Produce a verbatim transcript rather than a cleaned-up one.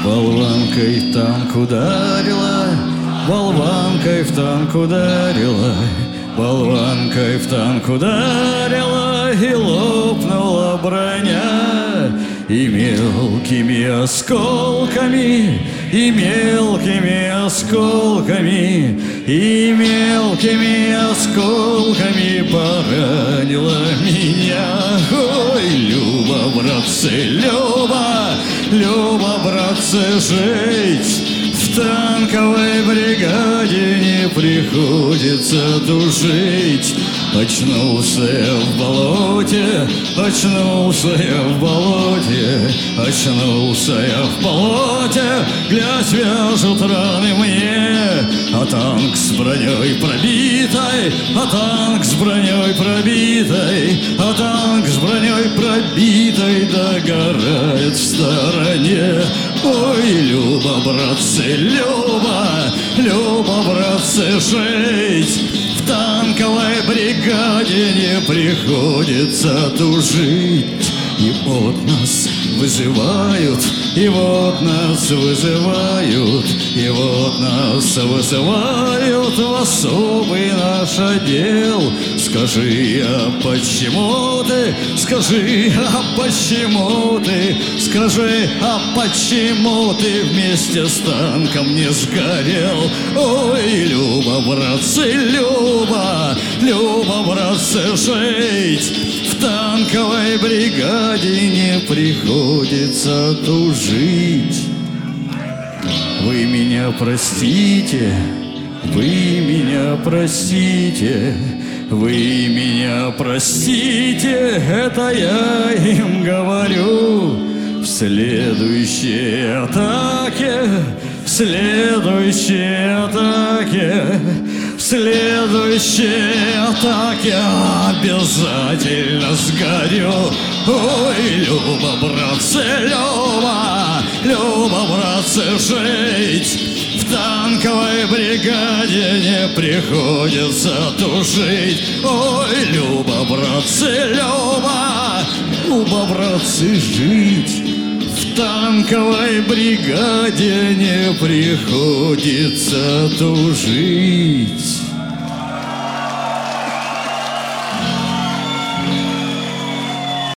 Болванкой в танк ударила, болванкой в танк ударила, болванкой в танк ударила, и лопнула броня. И мелкими осколками, и мелкими осколками, и мелкими осколками поранила меня. Ой, Люба, братцы, Люба, Люба, братцы, жить в танковой бригаде не приходится тужить. Очнулся я в болоте, очнулся я в болоте, очнулся я в болоте, глядь, вяжут раны мне, а танк с броней пробитой, а танк с броней пробитой, а танк с броней пробитой догорает в стороне. Ой, Люба, братцы, Люба, Люба, братцы, жить в танковой бригаде не приходится тужить. И вот нас вызывают, и вот нас вызывают, и вот нас вызывают в особый наш отдел. Скажи, а почему ты, скажи, а почему ты, скажи, а почему ты вместе с танком не сгорел? Ой, Люба, братцы, Люба, Люба, братцы, жить в танковой бригаде не приходится тужить. Вы меня простите, вы меня простите, вы меня простите, это я им говорю. В следующей атаке, в следующей атаке, в следующей атаке обязательно сгорю. Ой, Люба, братцы, Люба, Люба, братцы, жить в танковой бригаде не приходится тужить. Ой, Люба, братцы, Люба, Люба, братцы, жить в танковой бригаде не приходится тужить.